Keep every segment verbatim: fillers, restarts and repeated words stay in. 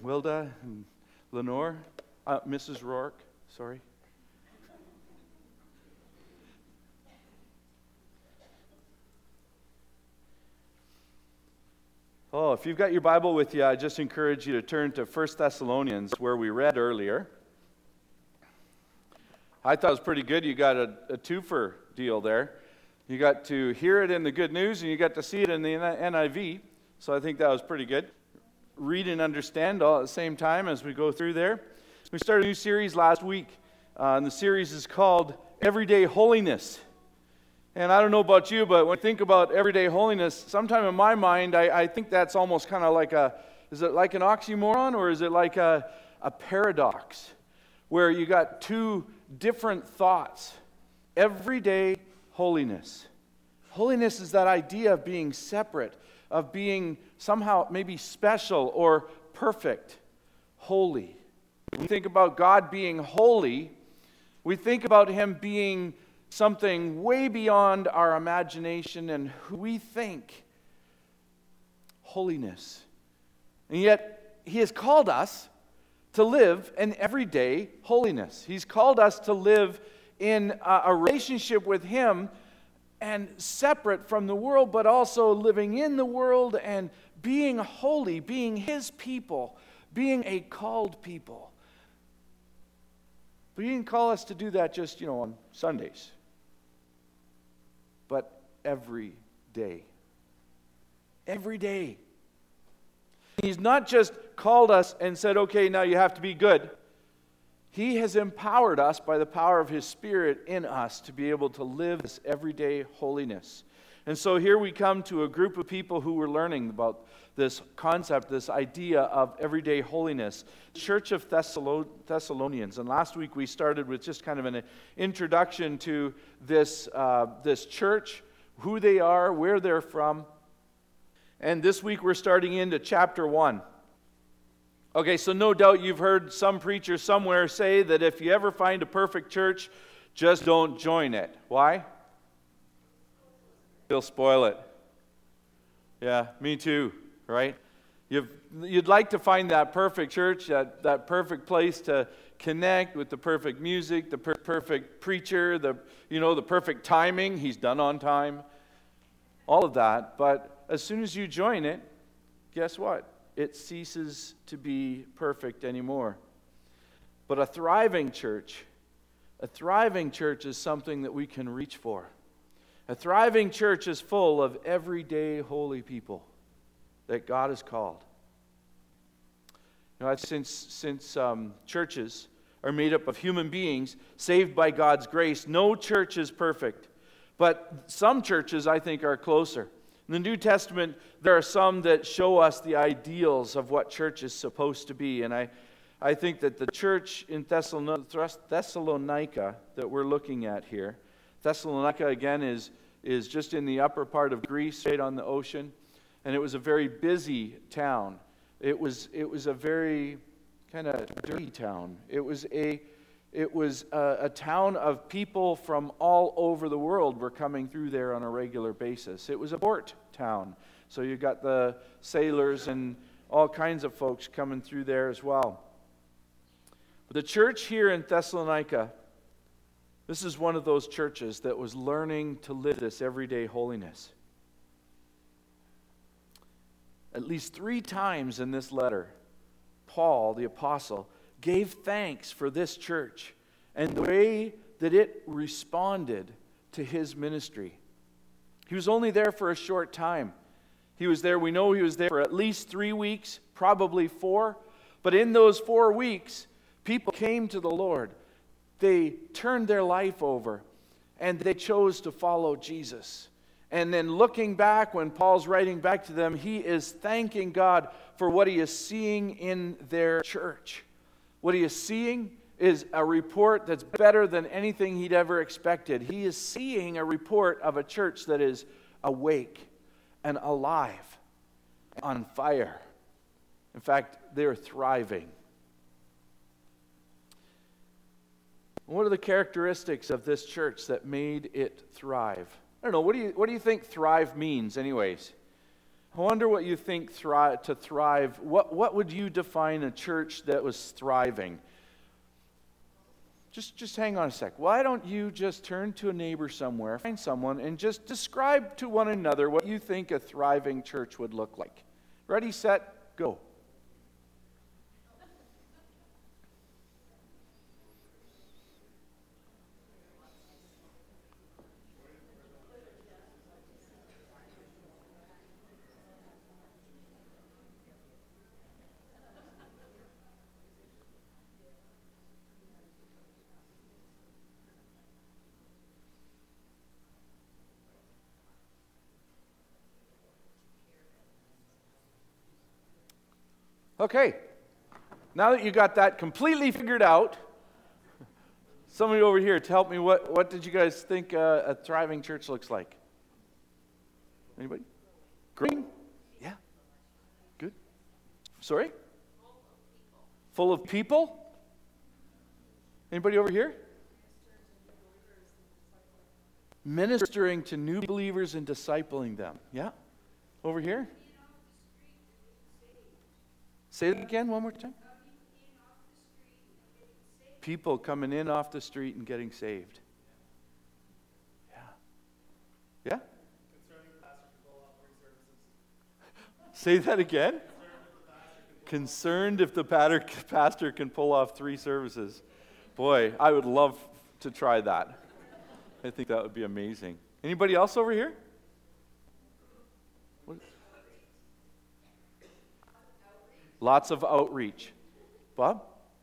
Wilda and Lenore, uh, Missus Rourke, sorry. Oh, if you've got your Bible with you, I just encourage you to turn to First Thessalonians, where we read earlier. I thought it was pretty good. You got a, a twofer deal there. You got to hear it in the good news, and you got to see it in the N I V. So I think that was pretty good. Read and understand all at the same time as we go through there. We started a new series last week, uh, and the series is called Everyday Holiness. And I don't know about you, but when I think about everyday holiness, sometime in my mind, I, I think that's almost kind of like a, is it like an oxymoron, or is it like a, a paradox, where you got two different thoughts? Everyday holiness. Holiness is that idea of being separate, of being somehow maybe special or perfect, holy. When we think about God being holy, we think about Him being something way beyond our imagination and who we think. Holiness. And yet, He has called us to live an everyday holiness. He's called us to live in a, a relationship with Him and separate from the world, but also living in the world and being holy, being His people, being a called people. But He didn't call us to do that just, you know, on Sundays, but every day. Every day. He's not just called us and said, okay, now you have to be good. He has empowered us by the power of His Spirit in us to be able to live this everyday holiness. And so here we come to a group of people who were learning about this concept, this idea of everyday holiness. Church of Thessalo- Thessalonians. And last week we started with just kind of an introduction to this, uh, this church, who they are, where they're from. And this week we're starting into chapter one. Okay, so no doubt you've heard some preacher somewhere say that if you ever find a perfect church, just don't join it. Why? They'll spoil it. Yeah, me too, right? You've, you'd like to find that perfect church, that, that perfect place to connect with the perfect music, the per- perfect preacher, the you know the perfect timing. He's done on time. All of that. But as soon as you join it, guess what? It ceases to be perfect anymore. But a thriving church, a thriving church is something that we can reach for. A thriving church is full of everyday holy people that God has called. You know, since since um, churches are made up of human beings saved by God's grace, no church is perfect. But some churches, I think, are closer. In the New Testament, there are some that show us the ideals of what church is supposed to be. And I, I think that the church in Thessalonica that we're looking at here, Thessalonica, again, is, is just in the upper part of Greece, right on the ocean. And it was a very busy town. It was, it was a very kind of dirty town. It was a... It was a, a town of people from all over the world were coming through there on a regular basis. It was a port town. So you got the sailors and all kinds of folks coming through there as well. But the church here in Thessalonica, this is one of those churches that was learning to live this everyday holiness. At least three times in this letter, Paul, the apostle, gave thanks for this church and the way that it responded to his ministry. He was only there for a short time. He was there, we know he was there for at least three weeks, probably four. But in those four weeks, people came to the Lord. They turned their life over and they chose to follow Jesus. And then looking back, when Paul's writing back to them, he is thanking God for what he is seeing in their church. What he is seeing is a report that's better than anything he'd ever expected. He is seeing a report of a church that is awake and alive, on fire. In fact, they're thriving. What are the characteristics of this church that made it thrive? I don't know, what do you, what do you think thrive means anyways? I wonder what you think thri- to thrive. What, what would you define a church that was thriving? Just, just hang on a sec. Why don't you just turn to a neighbor somewhere, find someone, and just describe to one another what you think a thriving church would look like. Ready, set, go. Okay, now that you got that completely figured out, somebody over here to help me, what, what did you guys think uh, a thriving church looks like? Anybody? Green? Yeah. Good. Sorry? Full of people? Anybody over here? Ministering to new believers and discipling them. Yeah. Over here? Say it again one more time. People coming in off the street and getting saved. Yeah. Yeah? Say that again. Concerned if the pastor can pull off three services. Boy, I would love to try that. I think that would be amazing. Anybody else over here? What? Lots of outreach. Bob?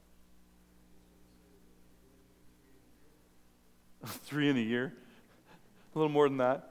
Three in a year? A little more than that?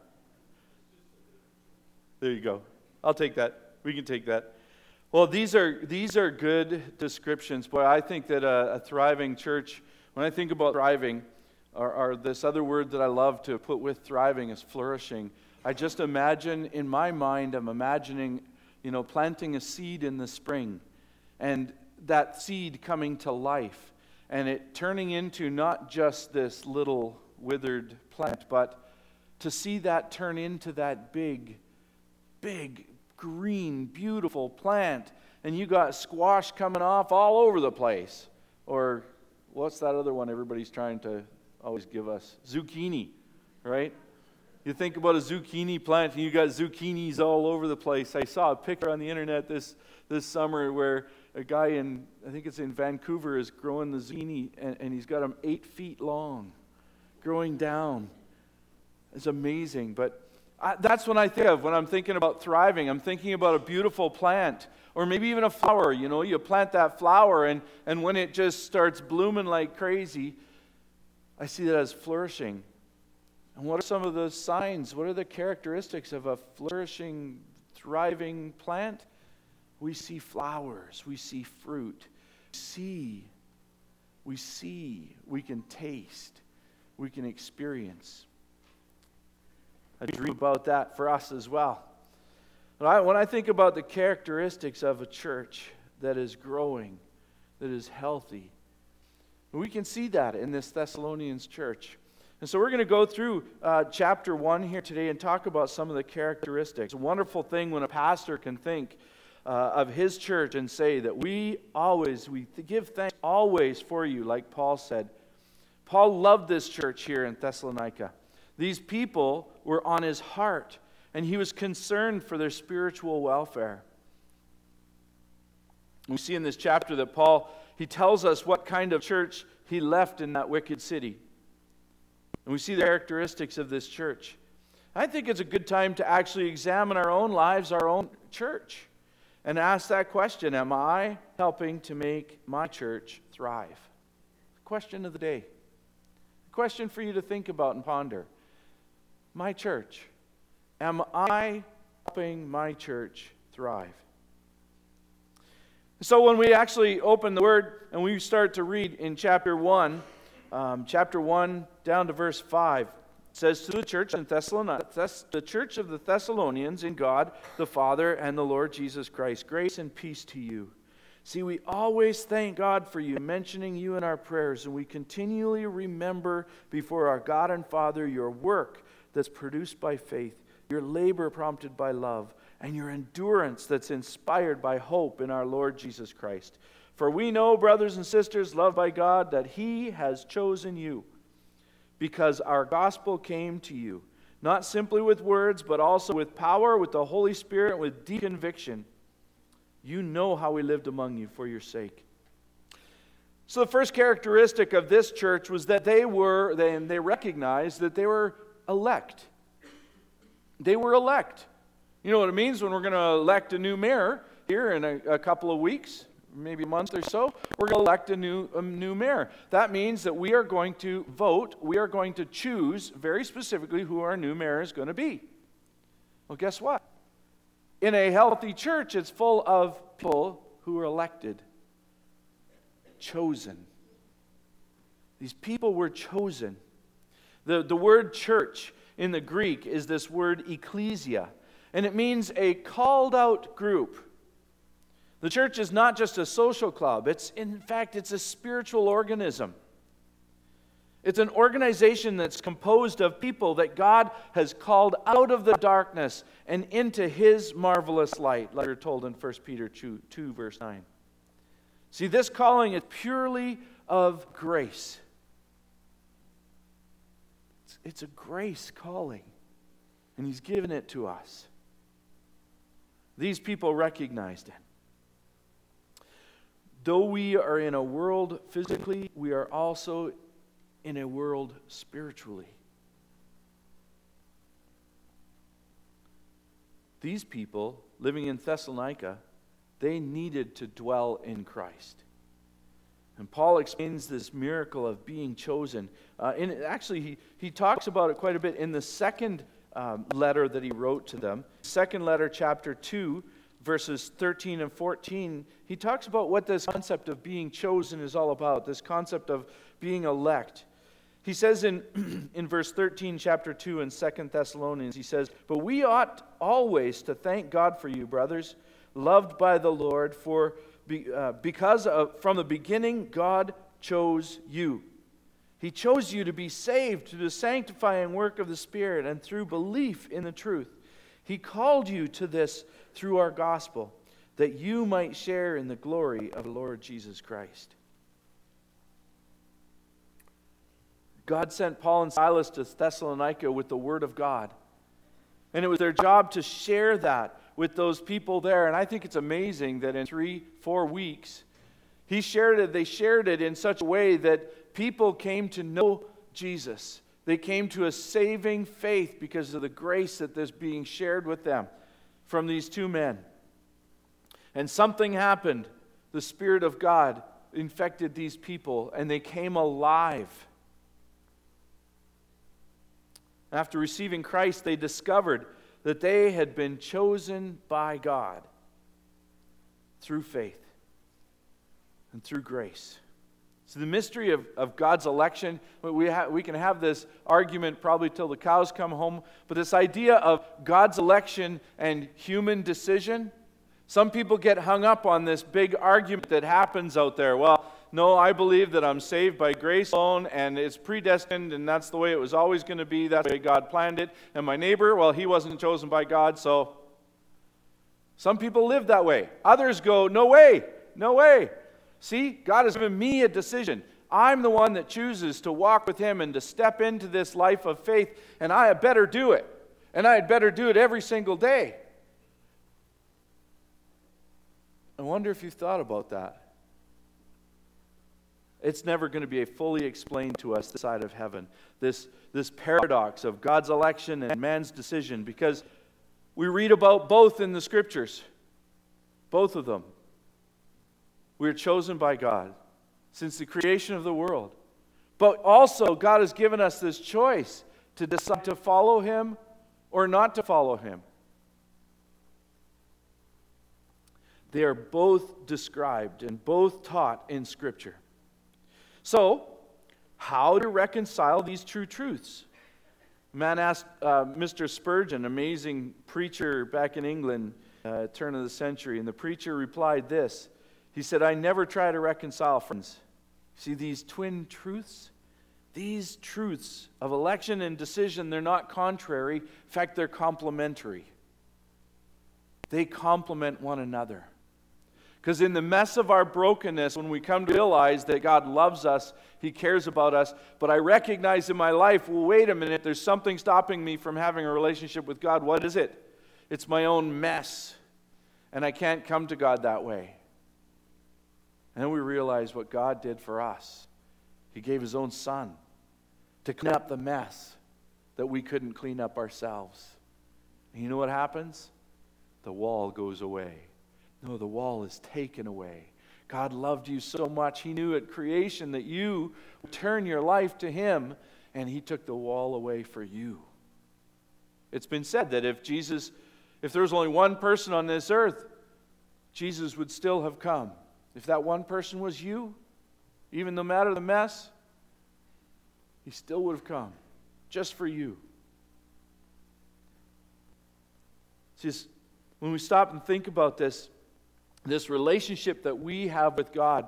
There you go. I'll take that. We can take that. Well, these are these are good descriptions. Boy, I think that a, a thriving church, when I think about thriving, or, or this other word that I love to put with thriving is flourishing. I just imagine, in my mind, I'm imagining, you know, planting a seed in the spring, and that seed coming to life, and it turning into not just this little withered plant, but to see that turn into that big, big, green, beautiful plant, and you got squash coming off all over the place. Or what's that other one everybody's trying to always give us? Zucchini, right? You think about a zucchini plant, and you got zucchinis all over the place. I saw a picture on the internet this, this summer where a guy in, I think it's in Vancouver, is growing the zucchini, and, and he's got them eight feet long, growing down. It's amazing. But I, that's what I think of when I'm thinking about thriving. I'm thinking about a beautiful plant, or maybe even a flower. You know, you plant that flower, and, and when it just starts blooming like crazy, I see that as flourishing. And what are some of the signs? What are the characteristics of a flourishing, thriving plant? We see flowers. We see fruit. We see. We see. We can taste. We can experience. I dream about that for us as well. When I, when I think about the characteristics of a church that is growing, that is healthy, we can see that in this Thessalonians church. And so we're going to go through uh, chapter one here today and talk about some of the characteristics. It's a wonderful thing when a pastor can think uh, of his church and say that we always, we give thanks always for you, like Paul said. Paul loved this church here in Thessalonica. These people were on his heart, and he was concerned for their spiritual welfare. We see in this chapter that Paul, he tells us what kind of church he left in that wicked city. And we see the characteristics of this church. I think it's a good time to actually examine our own lives, our own church, and ask that question: am I helping to make my church thrive? Question of the day. Question for you to think about and ponder. My church. Am I helping my church thrive? So when we actually open the Word and we start to read in chapter one, um, chapter one down to verse five, it says, to the church in Thessalonica, Thess- the church of the Thessalonians in God, the Father, and the Lord Jesus Christ, grace and peace to you. See, we always thank God for you, mentioning you in our prayers, and we continually remember before our God and Father your work that's produced by faith, your labor prompted by love, and your endurance that's inspired by hope in our Lord Jesus Christ. For we know, brothers and sisters, loved by God, that He has chosen you, because our gospel came to you, not simply with words, but also with power, with the Holy Spirit, with deep conviction. You know how we lived among you for your sake. So the first characteristic of this church was that they were, they, they recognized that they were elect. They were elect. You know what it means when we're going to elect a new mayor here in a, a couple of weeks, maybe a month or so? We're going to elect a new, a new mayor. That means that we are going to vote, we are going to choose very specifically who our new mayor is going to be. Well, guess what? In a healthy church, it's full of people who are elected, chosen. These people were chosen. The, the word church in the Greek is this word ecclesia, and it means a called out group. The church is not just a social club. It's, in fact, it's a spiritual organism. It's an organization that's composed of people that God has called out of the darkness and into His marvelous light, like we're told in First Peter two, verse nine. See, this calling is purely of grace. It's, it's a grace calling, and He's given it to us. These people recognized it. Though we are in a world physically, we are also in a world spiritually. These people living in Thessalonica, they needed to dwell in Christ. And Paul explains this miracle of being chosen. Uh, and actually, he, he talks about it quite a bit in the second um, letter that he wrote to them. Second letter, chapter two, verses thirteen and fourteen, he talks about what this concept of being chosen is all about, this concept of being elect. He says in, in verse thirteen, chapter two in Second Thessalonians, he says, "But we ought always to thank God for you, brothers, loved by the Lord, for be, uh, because of, from the beginning God chose you. He chose you to be saved through the sanctifying work of the Spirit and through belief in the truth. He called you to this through our gospel, that you might share in the glory of the Lord Jesus Christ." God sent Paul and Silas to Thessalonica with the Word of God. And it was their job to share that with those people there. And I think it's amazing that in three, four weeks, he shared it, they shared it in such a way that people came to know Jesus. They came to a saving faith because of the grace that is being shared with them from these two men. And something happened. The Spirit of God infected these people, and they came alive. After receiving Christ, they discovered that they had been chosen by God through faith and through grace. So the mystery of, of God's election, we, ha- we can have this argument probably till the cows come home, but this idea of God's election and human decision, some people get hung up on this big argument that happens out there. Well, no, I believe that I'm saved by grace alone, and it's predestined, and that's the way it was always going to be. That's the way God planned it. And my neighbor, well, he wasn't chosen by God, so some people live that way. Others go, no way, no way. See, God has given me a decision. I'm the one that chooses to walk with Him and to step into this life of faith, and I had better do it. And I had better do it every single day. I wonder if you've thought about that. It's never going to be fully explained to us this side of heaven. This, this paradox of God's election and man's decision, because we read about both in the Scriptures. Both of them. We are chosen by God since the creation of the world. But also, God has given us this choice to decide to follow Him or not to follow Him. They are both described and both taught in Scripture. So, how to reconcile these true truths? A man asked uh, Mister Spurgeon, amazing preacher back in England, uh, turn of the century, and the preacher replied this. He said, "I never try to reconcile, friends. See, these twin truths, these truths of election and decision, they're not contrary. In fact, they're complementary. They complement one another. Because in the mess of our brokenness, when we come to realize that God loves us, He cares about us, but I recognize in my life, well, wait a minute, there's something stopping me from having a relationship with God. What is it? It's my own mess. And I can't come to God that way. And then we realize what God did for us. He gave His own Son to clean up the mess that we couldn't clean up ourselves. And you know what happens? The wall goes away. No, the wall is taken away. God loved you so much. He knew at creation that you would turn your life to Him, and He took the wall away for you. It's been said that if Jesus, if there was only one person on this earth, Jesus would still have come. If that one person was you, even no matter the mess, He still would have come, just for you. It's just, when we stop and think about this, this relationship that we have with God,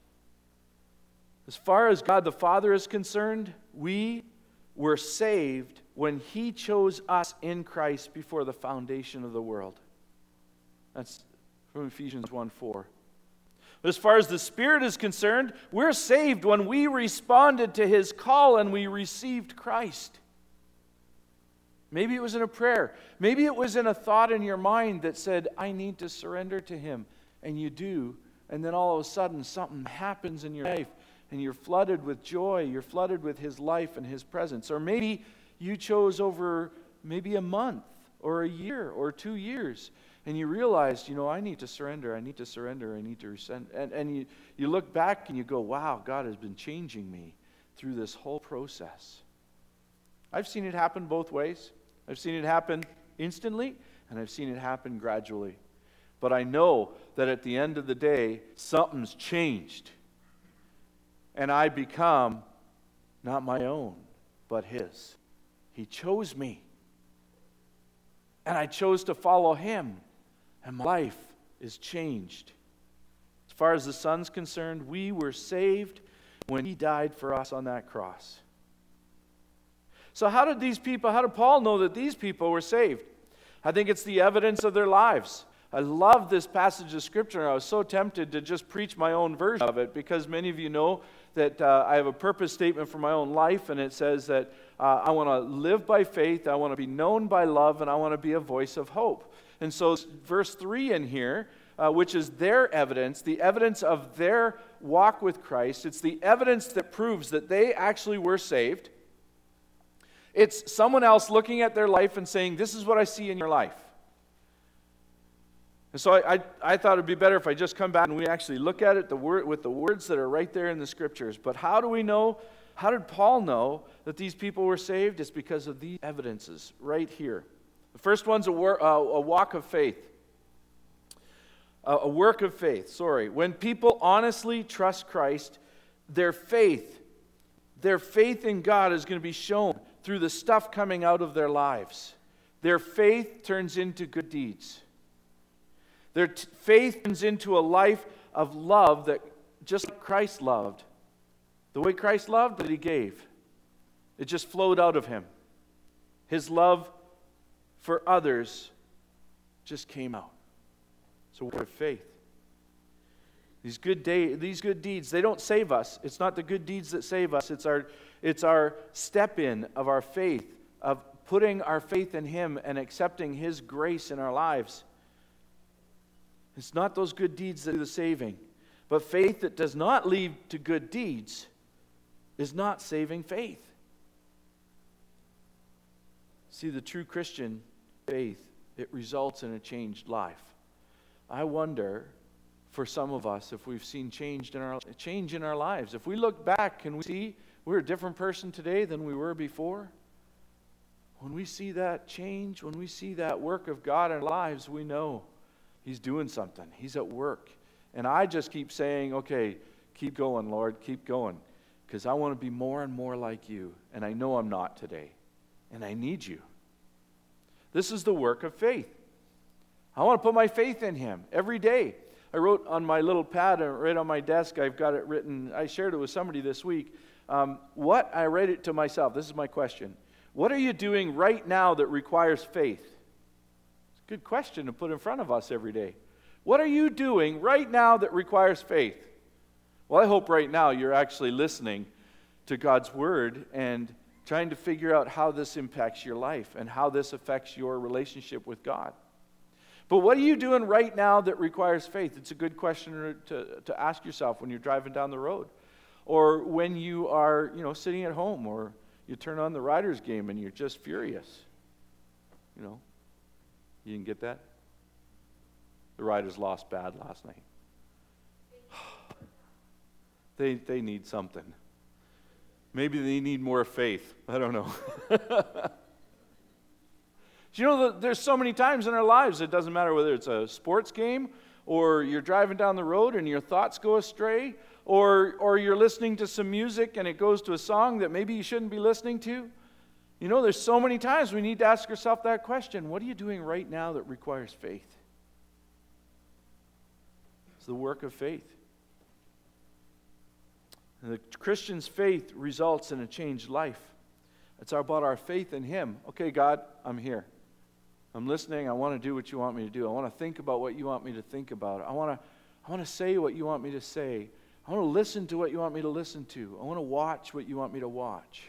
as far as God the Father is concerned, we were saved when He chose us in Christ before the foundation of the world. That's from Ephesians one four. But as far as the Spirit is concerned, we're saved when we responded to His call and we received Christ. Maybe it was in a prayer. Maybe it was in a thought in your mind that said, I need to surrender to Him. And you do. And then all of a sudden something happens in your life and you're flooded with joy. You're flooded with His life and His presence. Or maybe you chose over maybe a month or a year or two years. And you realized, you know, I need to surrender. I need to surrender. I need to rescind. And, and you, you look back and you go, wow, God has been changing me through this whole process. I've seen it happen both ways. I've seen it happen instantly, and I've seen it happen gradually. But I know that at the end of the day, something's changed. And I become not my own, but His. He chose me. And I chose to follow Him. And my life is changed. As far as the Son's concerned, we were saved when He died for us on that cross. So how did these people, how did Paul know that these people were saved? I think it's the evidence of their lives. I love this passage of Scripture, and I was so tempted to just preach my own version of it, because many of you know that uh, I have a purpose statement for my own life, and it says that uh, I want to live by faith, I want to be known by love, and I want to be a voice of hope. And so verse three in here, uh, which is their evidence, the evidence of their walk with Christ, it's the evidence that proves that they actually were saved. It's someone else looking at their life and saying, this is what I see in your life. And so I, I, I thought it would be better if I just come back and we actually look at it the word, with the words that are right there in the Scriptures. But how do we know, how did Paul know that these people were saved? It's because of these evidences right here. The first one's a, wor- uh, a walk of faith. Uh, a work of faith, sorry. When people honestly trust Christ, their faith, their faith in God is going to be shown through the stuff coming out of their lives. Their faith turns into good deeds. Their t- faith turns into a life of love that just like Christ loved. The way Christ loved, that He gave. It just flowed out of Him. His love for others just came out. It's a work of faith. These good day, these good deeds, they don't save us. It's not the good deeds that save us. It's our, it's our step in of our faith, of putting our faith in Him and accepting His grace in our lives. It's not those good deeds that do the saving. But faith that does not lead to good deeds is not saving faith. See, the true Christian faith, it results in a changed life. I wonder, for some of us, if we've seen change in our change in our lives. If we look back, can we see we're a different person today than we were before? When we see that change, when we see that work of God in our lives, we know He's doing something. He's at work. And I just keep saying, okay, keep going, Lord, keep going. Because I want to be more and more like You. And I know I'm not today. And I need You. This is the work of faith. I want to put my faith in Him every day. I wrote on my little pad right on my desk, I've got it written, I shared it with somebody this week. Um, what, I read it to myself, this is my question. What are you doing right now that requires faith? Good question to put in front of us every day. What are you doing right now that requires faith? Well, I hope right now you're actually listening to God's Word and trying to figure out how this impacts your life and how this affects your relationship with God. But what are you doing right now that requires faith? It's a good question to, to ask yourself when you're driving down the road, or when you are, you know, sitting at home, or you turn on the Riders game and you're just furious. You know, you didn't get that? The Riders lost bad last night. They they need something. Maybe they need more faith. I don't know. You know, there's so many times in our lives, it doesn't matter whether it's a sports game, or you're driving down the road and your thoughts go astray, or or you're listening to some music and it goes to a song that maybe you shouldn't be listening to. You know, there's so many times we need to ask ourselves that question. What are you doing right now that requires faith? It's the work of faith. And the Christian's faith results in a changed life. It's about our faith in Him. Okay, God, I'm here. I'm listening. I want to do what you want me to do. I want to think about what you want me to think about. I want to, I want to say what you want me to say. I want to listen to what you want me to listen to. I want to watch what you want me to watch.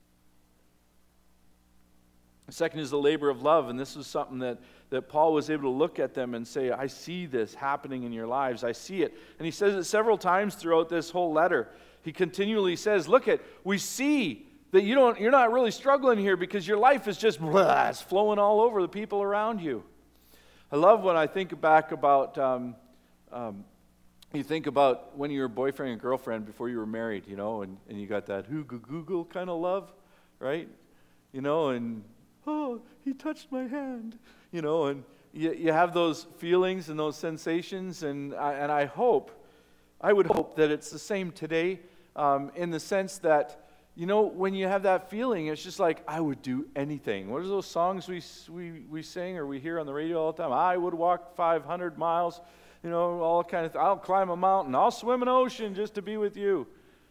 The second is the labor of love, and this is something that, that Paul was able to look at them and say, I see this happening in your lives. I see it. And he says it several times throughout this whole letter. He continually says, look at, we see that you don't, you're not really struggling here because your life is just blah, it's flowing all over the people around you. I love when I think back about, um, um, you think about when you were boyfriend and girlfriend before you were married, you know, and, and you got that hoo-goo-google kind of love, right? You know, and oh, he touched my hand, you know, and you, you have those feelings and those sensations, and I, and I hope, I would hope that it's the same today, um, in the sense that, you know, when you have that feeling, it's just like, I would do anything. What are those songs we we we sing or we hear on the radio all the time? I would walk five hundred miles, you know, all kind of, th- I'll climb a mountain, I'll swim an ocean just to be with you.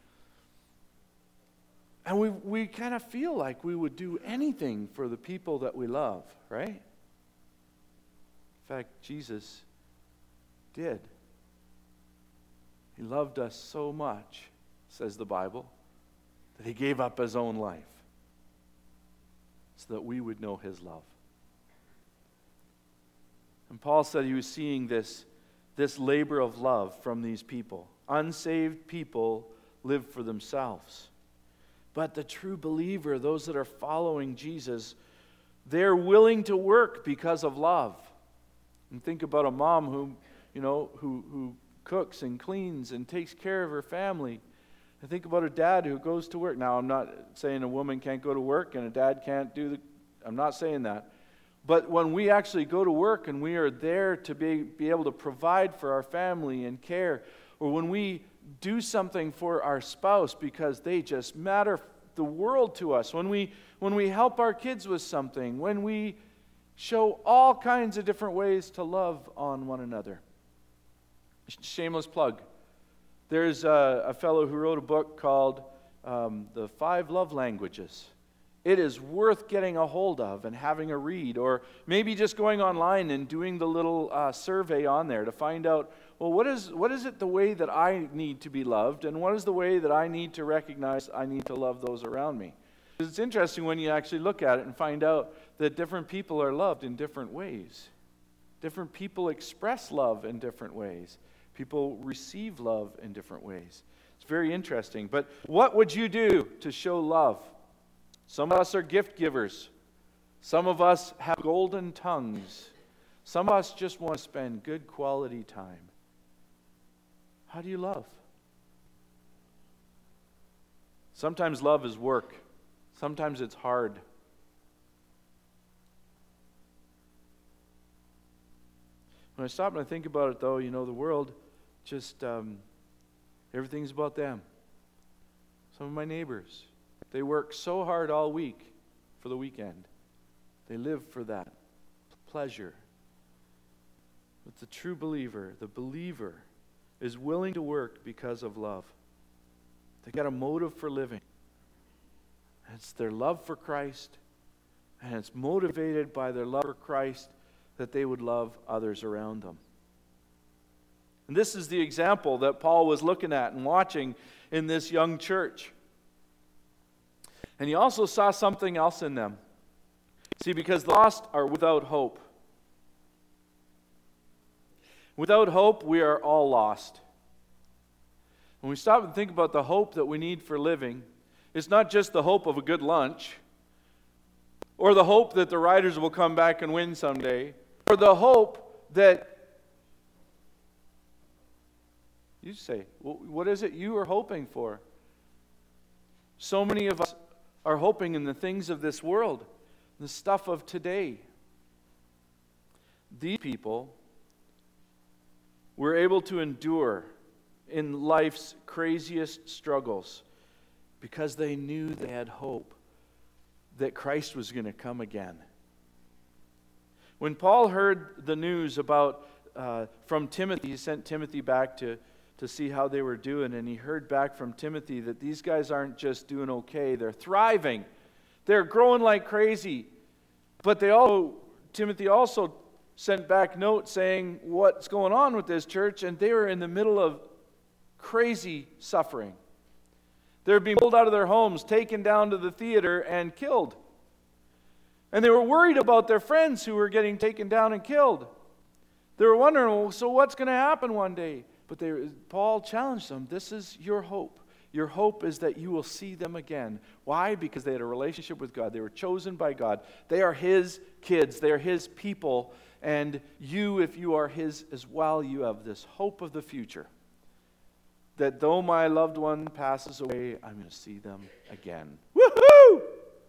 And we we kind of feel like we would do anything for the people that we love, right? In fact, Jesus did. He loved us so much, says the Bible, that He gave up His own life so that we would know His love. And Paul said he was seeing this, this labor of love from these people. Unsaved people live for themselves. But the true believer, those that are following Jesus, they're willing to work because of love. And think about a mom who, you know, who, who cooks and cleans and takes care of her family. I think about a dad who goes to work. Now, I'm not saying a woman can't go to work and a dad can't do the, I'm not saying that. But when we actually go to work and we are there to be, be able to provide for our family and care, or when we do something for our spouse because they just matter the world to us, when we, when we help our kids with something, when we show all kinds of different ways to love on one another. Shameless plug. There's a, a fellow who wrote a book called um, The Five Love Languages. It is worth getting a hold of and having a read, or maybe just going online and doing the little uh, survey on there to find out, well, what is what is it the way that I need to be loved, and what is the way that I need to recognize I need to love those around me? It's interesting when you actually look at it and find out that different people are loved in different ways. Different people express love in different ways. People receive love in different ways. It's very interesting. But what would you do to show love? Some of us are gift givers. Some of us have golden tongues. Some of us just want to spend good quality time. How do you love? Sometimes love is work. Sometimes it's hard. When I stop and I think about it, though, you know, the world just, um, everything's about them. Some of my neighbors, they work so hard all week for the weekend. They live for that pleasure. But the true believer, the believer, is willing to work because of love. They got a motive for living. It's their love for Christ, and it's motivated by their love for Christ, that they would love others around them. And this is the example that Paul was looking at and watching in this young church. And he also saw something else in them. See, because the lost are without hope. Without hope, we are all lost. When we stop and think about the hope that we need for living, it's not just the hope of a good lunch, or the hope that the Riders will come back and win someday, or the hope that, you say, what is it you are hoping for? So many of us are hoping in the things of this world, the stuff of today. These people were able to endure in life's craziest struggles because they knew they had hope that Christ was going to come again. When Paul heard the news about uh, from Timothy, he sent Timothy back to, to see how they were doing, and he heard back from Timothy that these guys aren't just doing okay, they're thriving. They're growing like crazy. But they also, Timothy also sent back notes saying what's going on with this church, and they were in the middle of crazy suffering. They're being pulled out of their homes, taken down to the theater, and killed. And they were worried about their friends who were getting taken down and killed. They were wondering, well, so what's going to happen one day? But they, Paul challenged them, this is your hope. Your hope is that you will see them again. Why? Because they had a relationship with God. They were chosen by God. They are His kids. They are His people. And you, if you are His as well, you have this hope of the future. That though my loved one passes away, I'm going to see them again. Woohoo!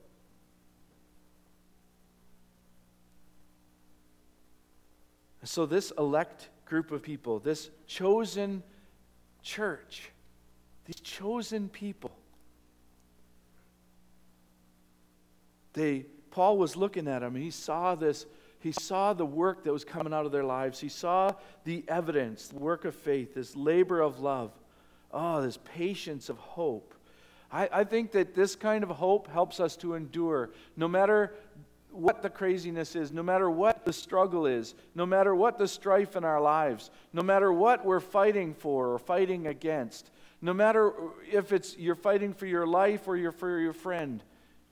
So this elect group of people, this chosen church, these chosen people, they Paul was looking at them, and he saw this, he saw the work that was coming out of their lives. He saw the evidence, the work of faith, this labor of love. Oh, this patience of hope. I, I think that this kind of hope helps us to endure no matter what the craziness is, no matter what the struggle is, no matter what the strife in our lives, no matter what we're fighting for or fighting against, no matter if it's you're fighting for your life or you're for your friend,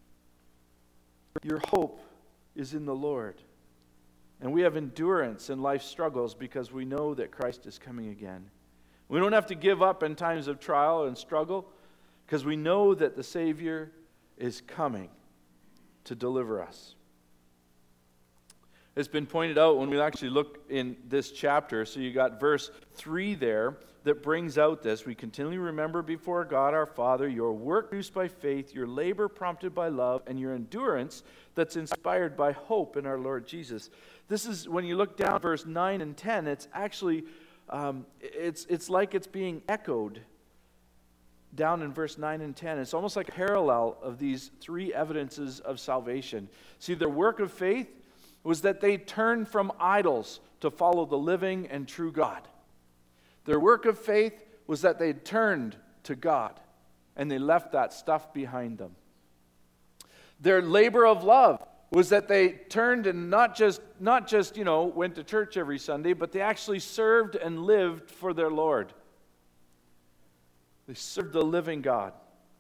your hope is in the Lord. And we have endurance in life's struggles because we know that Christ is coming again. We don't have to give up in times of trial and struggle because we know that the Savior is coming to deliver us. It's been pointed out when we actually look in this chapter, so you got verse three there that brings out this. We continually remember before God our Father your work produced by faith, your labor prompted by love, and your endurance that's inspired by hope in our Lord Jesus. This is, when you look down verse nine and ten, it's actually... Um, it's it's like it's being echoed down in verse nine and ten. It's almost like a parallel of these three evidences of salvation. See, their work of faith was that they turned from idols to follow the living and true God. Their work of faith was that they turned to God and they left that stuff behind them. Their labor of love was that they turned and not just, not just, you know, went to church every Sunday, but they actually served and lived for their Lord. They served the living God.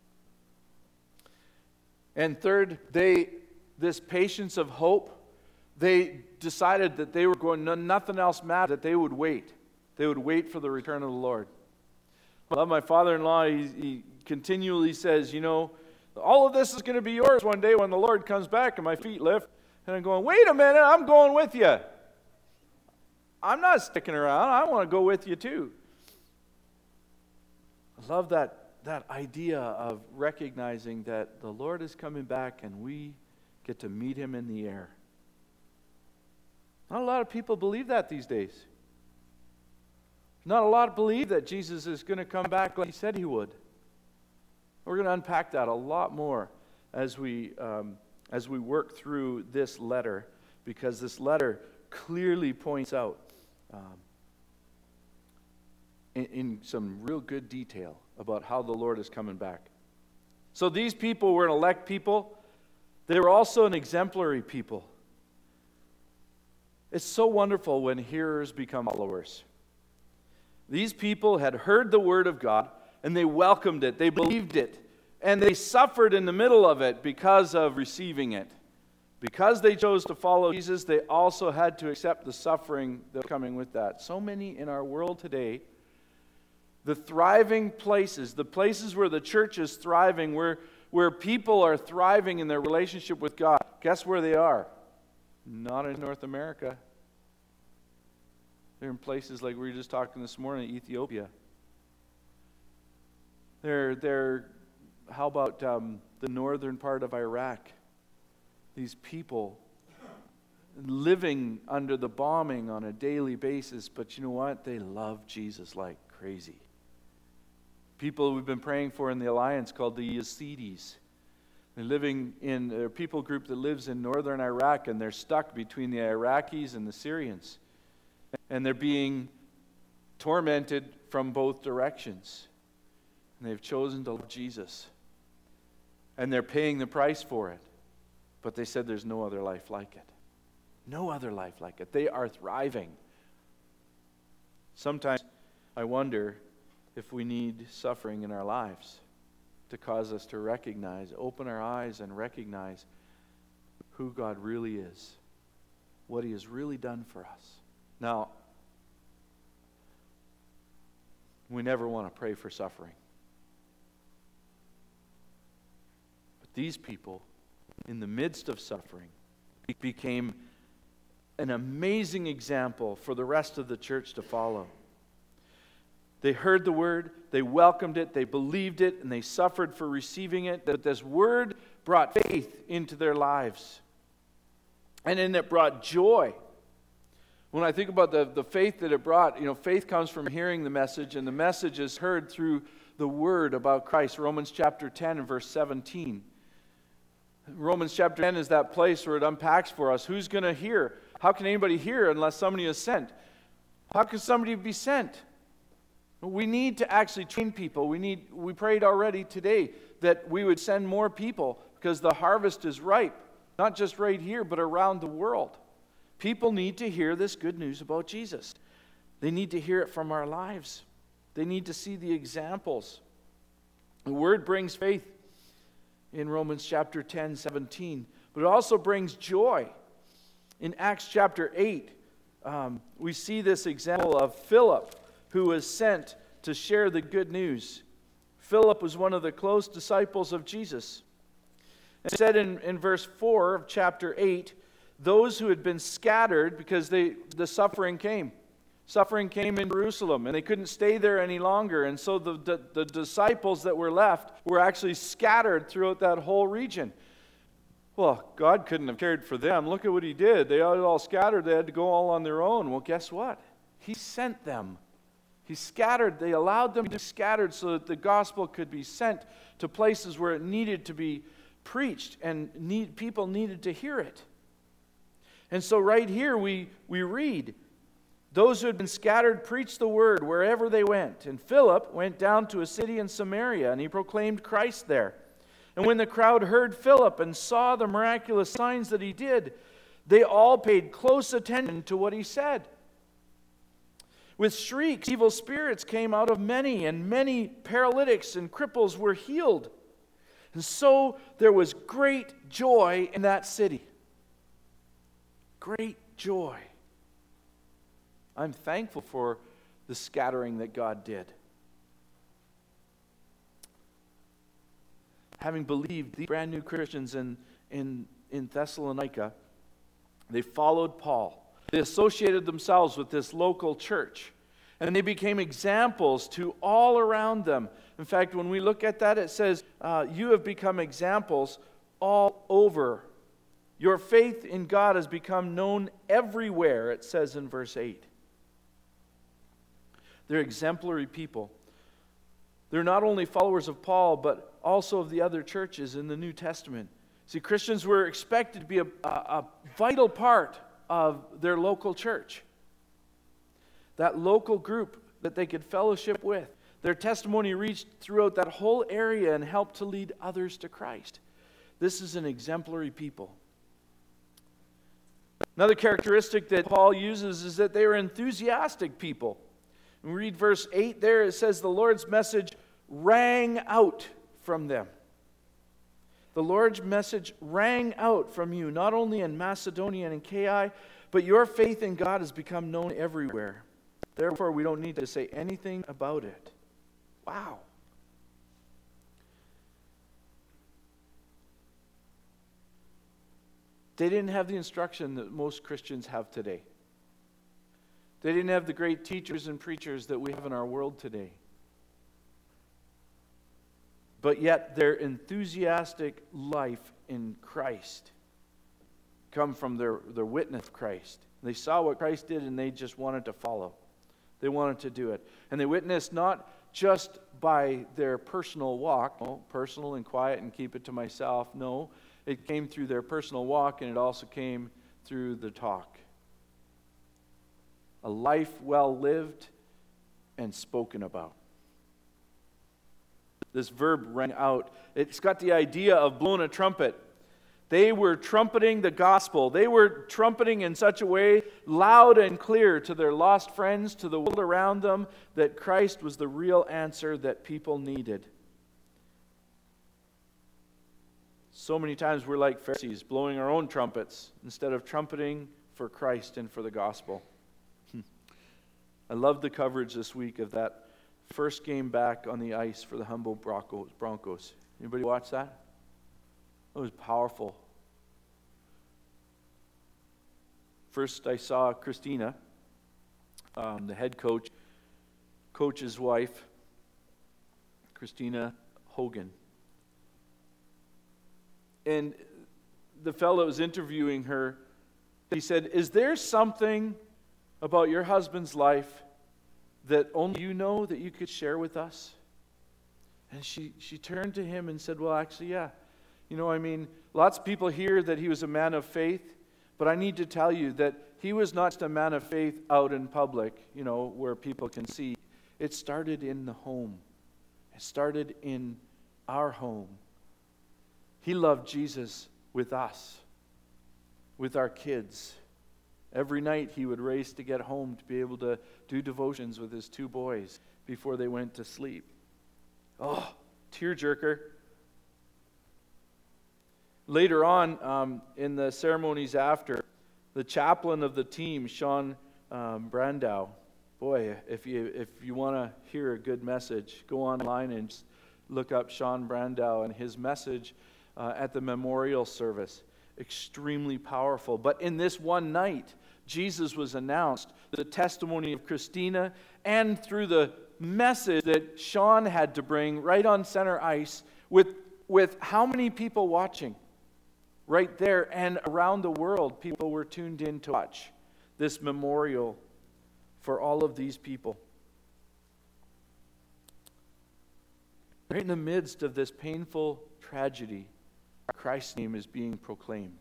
And third, they, this patience of hope, they decided that they were going, nothing else mattered, that they would wait. They would wait for the return of the Lord. I love my father-in-law. He, he continually says, you know, all of this is going to be yours one day when the Lord comes back and my feet lift. And I'm going, wait a minute, I'm going with you. I'm not sticking around. I want to go with you too. I love that, that idea of recognizing that the Lord is coming back and we get to meet Him in the air. Not a lot of people believe that these days. Not a lot believe that Jesus is going to come back like He said He would. We're going to unpack that a lot more as we um, as we work through this letter, because this letter clearly points out um, in, in some real good detail about how the Lord is coming back. So these people were an elect people. They were also an exemplary people. It's so wonderful when hearers become followers. These people had heard the word of God, and they welcomed it, they believed it, and they suffered in the middle of it because of receiving it. Because they chose to follow Jesus, they also had to accept the suffering that was coming with that. So many in our world today, the thriving places, the places where the church is thriving, where, where people are thriving in their relationship with God, guess where they are? Not in North America. They're in places like we were just talking this morning, Ethiopia. They're, they're how about um, the northern part of Iraq? These people living under the bombing on a daily basis, but you know what? They love Jesus like crazy. People we've been praying for in the Alliance called the Yazidis. They're living in a people group that lives in northern Iraq, and they're stuck between the Iraqis and the Syrians. And they're being tormented from both directions. And they've chosen to love Jesus. And they're paying the price for it. But they said there's no other life like it. No other life like it. They are thriving. Sometimes I wonder if we need suffering in our lives to cause us to recognize, open our eyes and recognize who God really is, what He has really done for us. Now, we never want to pray for suffering. But these people, in the midst of suffering, became an amazing example for the rest of the church to follow. They heard the word, they welcomed it, they believed it, and they suffered for receiving it. That this word brought faith into their lives. And then it brought joy. When I think about the, the faith that it brought, you know, faith comes from hearing the message, and the message is heard through the word about Christ. Romans chapter ten and verse seventeen. Romans chapter ten is that place where it unpacks for us. Who's going to hear? How can anybody hear unless somebody is sent? How can somebody be sent? We need to actually train people. We need. We prayed already today that we would send more people because the harvest is ripe, not just right here, but around the world. People need to hear this good news about Jesus. They need to hear it from our lives. They need to see the examples. The word brings faith in Romans chapter ten, seventeen, but it also brings joy. In Acts chapter eight, um, we see this example of Philip, who was sent to share the good news. Philip was one of the close disciples of Jesus. It said in, in verse four of chapter eight, those who had been scattered because they the suffering came. Suffering came in Jerusalem, and they couldn't stay there any longer. And so the, the, the disciples that were left were actually scattered throughout that whole region. Well, God couldn't have cared for them. Look at what He did. They all, all scattered. They had to go all on their own. Well, guess what? He sent them. He scattered. They allowed them to be scattered so that the gospel could be sent to places where it needed to be preached and need, people needed to hear it. And so right here we, we read, those who had been scattered preached the word wherever they went. And Philip went down to a city in Samaria, and he proclaimed Christ there. And when the crowd heard Philip and saw the miraculous signs that he did, they all paid close attention to what he said. With shrieks, evil spirits came out of many, and many paralytics and cripples were healed. And so there was great joy in that city. Great joy. I'm thankful for the scattering that God did. Having believed, these brand new Christians in, in, in Thessalonica, they followed Paul. They associated themselves with this local church. And they became examples to all around them. In fact, when we look at that, it says, uh, you have become examples all over. Your faith in God has become known everywhere, it says in verse eight. They're exemplary people. They're not only followers of Paul, but also of the other churches in the New Testament. See, Christians were expected to be a, a, a vital part of their local church. That local group that they could fellowship with. Their testimony reached throughout that whole area and helped to lead others to Christ. This is an exemplary people. Another characteristic that Paul uses is that they were enthusiastic people. When we read verse eight there, it says the Lord's message rang out from them. The Lord's message rang out from you, not only in Macedonia and in Achaia, but your faith in God has become known everywhere. Therefore, we don't need to say anything about it. Wow. They didn't have the instruction that most Christians have today. They didn't have the great teachers and preachers that we have in our world today. But yet their enthusiastic life in Christ come from their, their witness of Christ. They saw what Christ did and they just wanted to follow. They wanted to do it. And they witnessed not just by their personal walk, no, personal and quiet and keep it to myself. No, it came through their personal walk, and it also came through the talk. A life well lived and spoken about. This verb rang out. It's got the idea of blowing a trumpet. They were trumpeting the gospel. They were trumpeting in such a way, loud and clear to their lost friends, to the world around them, that Christ was the real answer that people needed. So many times we're like Pharisees, blowing our own trumpets instead of trumpeting for Christ and for the gospel. I love the coverage this week of that first game back on the ice for the Humboldt Broncos. Anybody watch that? It was powerful. First, I saw Christina, um, the head coach, coach's wife, Christina Hogan. And the fellow that was interviewing her, he said, "Is there something about your husband's life that only you know that you could share with us?" And she, she turned to him and said, "Well, actually, yeah. You know, I mean, lots of people hear that he was a man of faith, but I need to tell you that he was not just a man of faith out in public, you know, where people can see. It started in the home. It started in our home. He loved Jesus with us, with our kids. Every night he would race to get home to be able to do devotions with his two boys before they went to sleep." Oh, tearjerker. Later on, um, in the ceremonies after, the chaplain of the team, Sean um, Brandow, boy, if you if you want to hear a good message, go online and just look up Sean Brandow and his message uh, at the memorial service. Extremely powerful. But in this one night, Jesus was announced, the testimony of Christina, and through the message that Sean had to bring right on center ice with, with how many people watching? Right there and around the world, people were tuned in to watch this memorial for all of these people. Right in the midst of this painful tragedy, Christ's name is being proclaimed.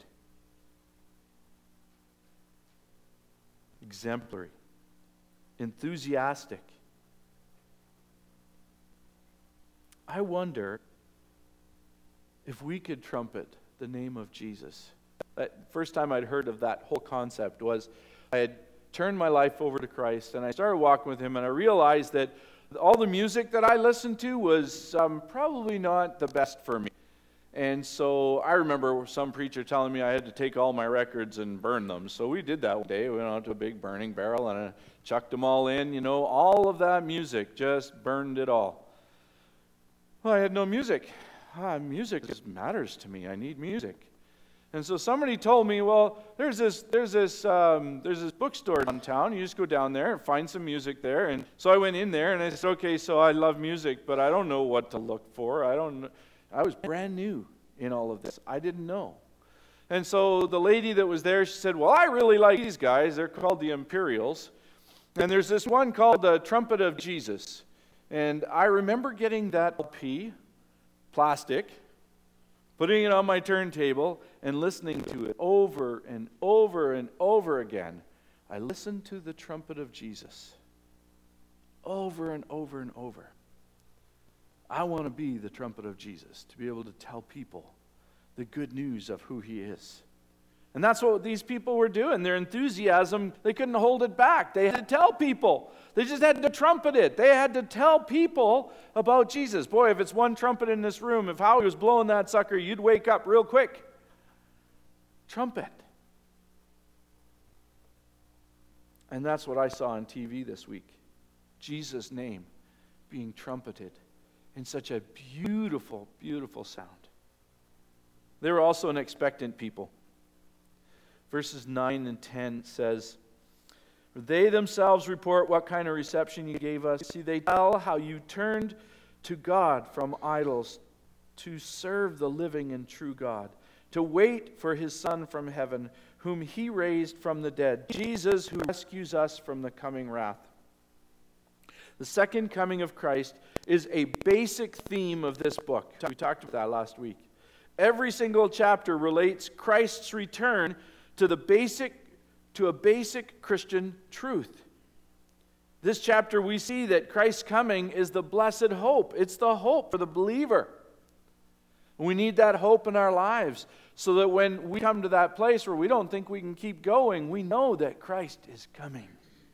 Exemplary, enthusiastic. I wonder if we could trumpet the name of Jesus. That first time I'd heard of that whole concept was I had turned my life over to Christ and I started walking with him, and I realized that all the music that I listened to was um, probably not the best for me. And so I remember some preacher telling me I had to take all my records and burn them. So we did that one day. We went out to a big burning barrel and I chucked them all in. You know, all of that music, just burned it all. Well, I had no music. Ah, music just matters to me. I need music. And so somebody told me, well, there's this there's this um, there's this bookstore downtown. You just go down there and find some music there. And so I went in there and I said, okay, so I love music, but I don't know what to look for. I don't. I was brand new in all of this. I didn't know. And so the lady that was there, she said, well, I really like these guys. They're called the Imperials. And there's this one called the Trumpet of Jesus. And I remember getting that L P, plastic, putting it on my turntable and listening to it over and over and over again. I listened to the Trumpet of Jesus over and over and over. I want to be the trumpet of Jesus, to be able to tell people the good news of who he is. And that's what these people were doing. Their enthusiasm, they couldn't hold it back. They had to tell people. They just had to trumpet it. They had to tell people about Jesus. Boy, if it's one trumpet in this room, if Howie was blowing that sucker, you'd wake up real quick. Trumpet. And that's what I saw on T V this week. Jesus' name being trumpeted in such a beautiful, beautiful sound. They were also an expectant people. Verses nine and ten says, they themselves report what kind of reception you gave us. See, they tell how you turned to God from idols to serve the living and true God, to wait for his Son from heaven, whom he raised from the dead, Jesus, who rescues us from the coming wrath. The second coming of Christ is a basic theme of this book. We talked about that last week. Every single chapter relates Christ's return to the basic to a basic Christian truth. This chapter we see that Christ's coming is the blessed hope. It's the hope for the believer. We need that hope in our lives so that when we come to that place where we don't think we can keep going, we know that Christ is coming.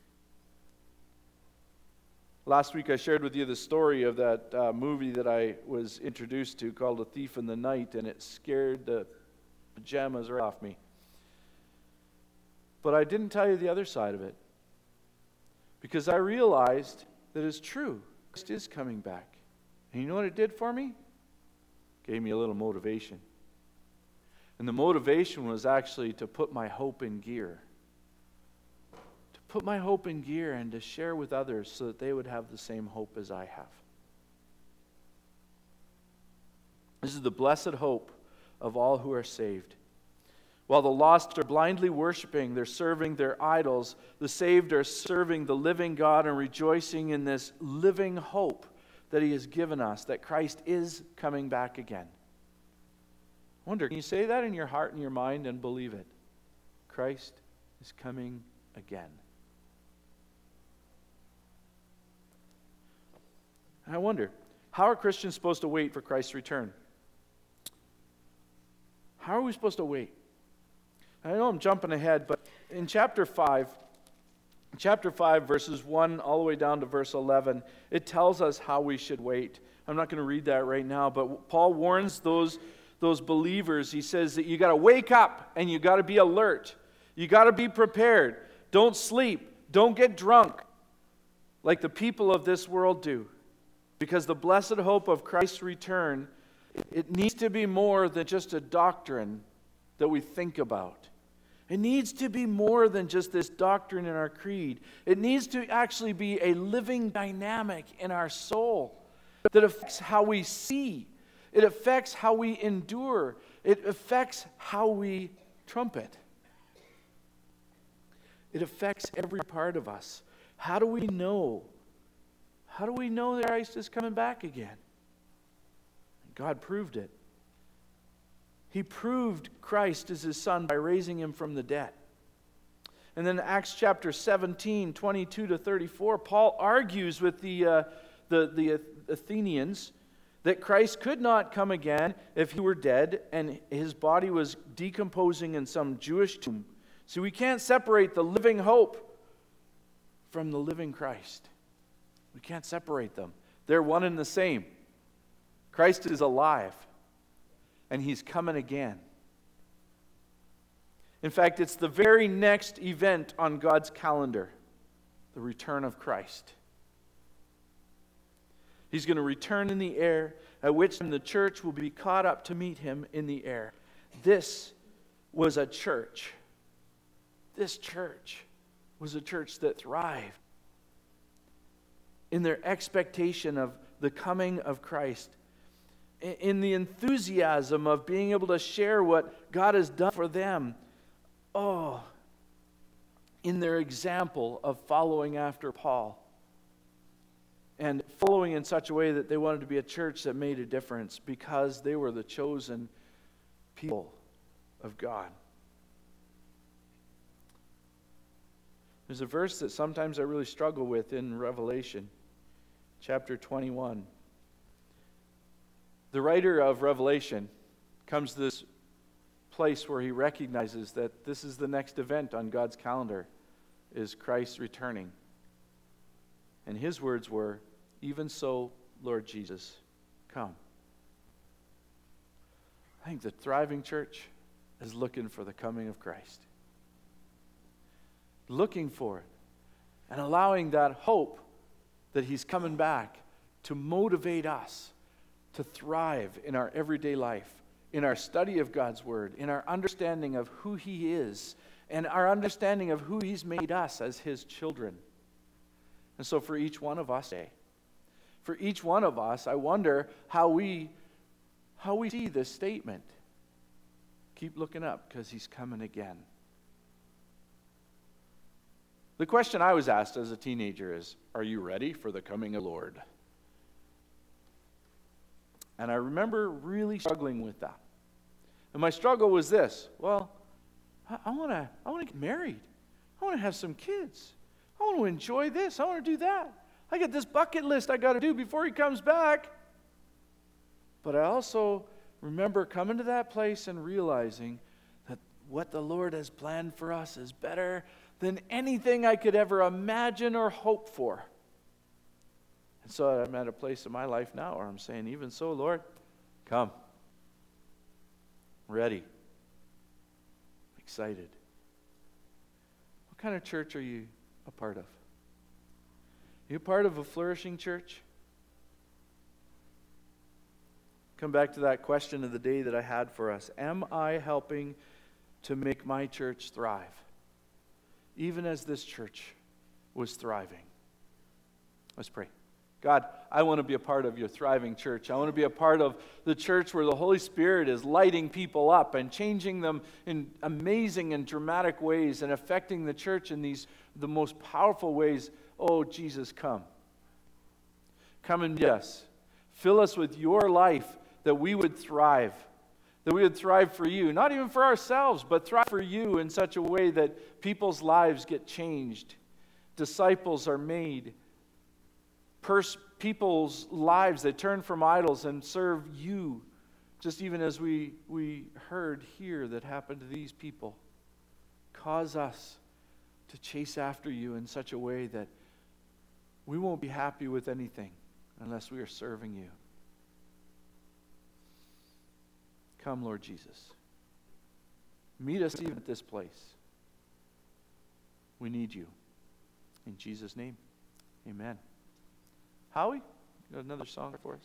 Last week I shared with you the story of that uh, movie that I was introduced to called A Thief in the Night, and it scared the pajamas right off me. But I didn't tell you the other side of it, because I realized that it's true. Christ is coming back. And you know what it did for me? It gave me a little motivation. And the motivation was actually to put my hope in gear. To put my hope in gear and to share with others so that they would have the same hope as I have. This is the blessed hope of all who are saved. While the lost are blindly worshiping, they're serving their idols, the saved are serving the living God and rejoicing in this living hope that he has given us, that Christ is coming back again. I wonder, can you say that in your heart and your mind and believe it? Christ is coming again. And I wonder, how are Christians supposed to wait for Christ's return? How are we supposed to wait? I know I'm jumping ahead, but in chapter five, chapter five, verses one all the way down to verse eleven, it tells us how we should wait. I'm not going to read that right now, but Paul warns those, those believers. He says that you got to wake up and you got to be alert. You got to be prepared. Don't sleep. Don't get drunk like the people of this world do. Because the blessed hope of Christ's return, it needs to be more than just a doctrine that we think about. It needs to be more than just this doctrine in our creed. It needs to actually be a living dynamic in our soul that affects how we see. It affects how we endure. It affects how we trumpet. It affects every part of us. How do we know? How do we know that Christ is coming back again? God proved it. He proved Christ as his Son by raising him from the dead. And then Acts chapter seventeen, twenty-two to thirty-four, Paul argues with the, uh, the, the Athenians that Christ could not come again if he were dead and his body was decomposing in some Jewish tomb. So we can't separate the living hope from the living Christ. We can't separate them. They're one and the same. Christ is alive. And he's coming again. In fact, it's the very next event on God's calendar, the return of Christ. He's going to return in the air, at which time the church will be caught up to meet him in the air. This was a church. This church was a church that thrived in their expectation of the coming of Christ, in the enthusiasm of being able to share what God has done for them. Oh, in their example of following after Paul. And following in such a way that they wanted to be a church that made a difference because they were the chosen people of God. There's a verse that sometimes I really struggle with in Revelation, chapter twenty-one. The writer of Revelation comes to this place where he recognizes that this is the next event on God's calendar, is Christ returning. And his words were, "Even so, Lord Jesus, come." I think the thriving church is looking for the coming of Christ. Looking for it. And allowing that hope that he's coming back to motivate us to thrive in our everyday life, in our study of God's word, in our understanding of who he is, and our understanding of who he's made us as his children. And so for each one of us, eh, for each one of us, I wonder how we how we see this statement. Keep looking up, because he's coming again. The question I was asked as a teenager is, are you ready for the coming of the Lord? And I remember really struggling with that. And my struggle was this: well, I want to I want to get married. I want to have some kids. I want to enjoy this. I want to do that. I got this bucket list I got to do before he comes back. But I also remember coming to that place and realizing that what the Lord has planned for us is better than anything I could ever imagine or hope for. And so I'm at a place in my life now where I'm saying, even so, Lord, come. Ready. Excited. What kind of church are you a part of? Are you a part of a flourishing church? Come back to that question of the day that I had for us. Am I helping to make my church thrive? Even as this church was thriving. Let's pray. God, I want to be a part of your thriving church. I want to be a part of the church where the Holy Spirit is lighting people up and changing them in amazing and dramatic ways and affecting the church in these the most powerful ways. Oh, Jesus, come. Come and meet us. Fill us with your life that we would thrive. That we would thrive for you. Not even for ourselves, but thrive for you in such a way that people's lives get changed. Disciples are made. Pers- people's lives, they turn from idols and serve you. Just even as we, we heard here that happened to these people. Cause us to chase after you in such a way that we won't be happy with anything unless we are serving you. Come, Lord Jesus. Meet us even at this place. We need you. In Jesus' name, amen. Howie, you got another song for us?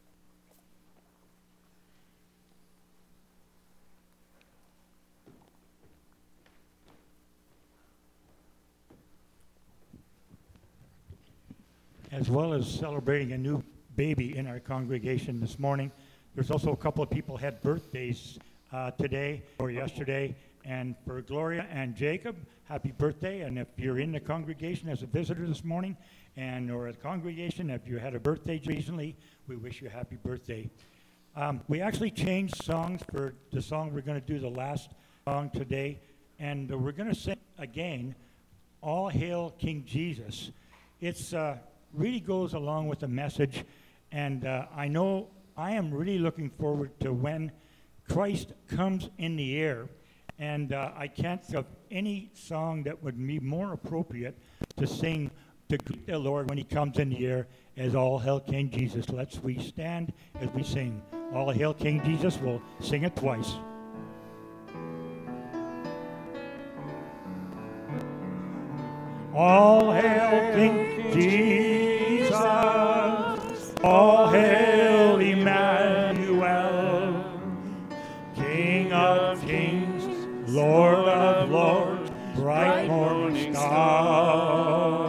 As well as celebrating a new baby in our congregation this morning, there's also a couple of people had birthdays uh, today or yesterday. And for Gloria and Jacob, happy birthday. And if you're in the congregation as a visitor this morning, and or a congregation, if you had a birthday recently, we wish you a happy birthday. Um, we actually changed songs for the song we're going to do, the last song today. And uh, we're going to sing again, All Hail King Jesus. It's uh, really goes along with the message. And uh, I know I am really looking forward to when Christ comes in the air. And uh, I can't think of any song that would be more appropriate to sing to greet the Lord when he comes in the air as All Hail King Jesus. Let's we stand as we sing All Hail King Jesus. We'll sing it twice. All hail King Jesus, all hail Emmanuel, King of kings, Lord of lords, bright morning star.